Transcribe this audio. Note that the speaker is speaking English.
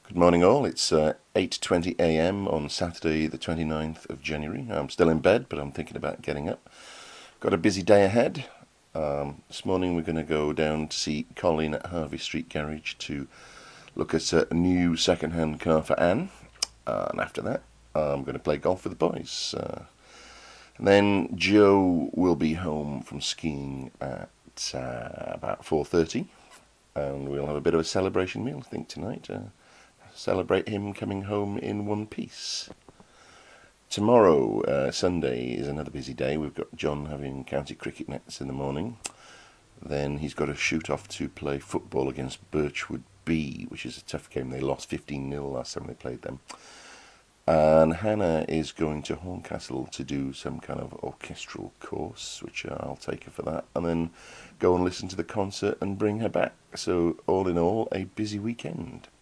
Good morning, all. It's 8:20 a.m. on Saturday, the 29th of January. I'm still in bed, but I'm thinking about getting up. Got a busy day ahead. This morning, we're going to go down to see Colin at Harvey Street Garage to look at a new second-hand car for Anne. And after that, I'm going to play golf with the boys. And then Joe will be home from skiing at about 4:30, and we'll have a bit of a celebration meal, I think, tonight. Celebrate him coming home in one piece. Tomorrow, Sunday, is another busy day. We've got John having county cricket nets in the morning. Then he's got to shoot off to play football against Birchwood B, which is a tough game. They lost 15-0 last time they played them. And Hannah is going to Horncastle to do some kind of orchestral course, which I'll take her for that, and then go and listen to the concert and bring her back. So all in all, a busy weekend.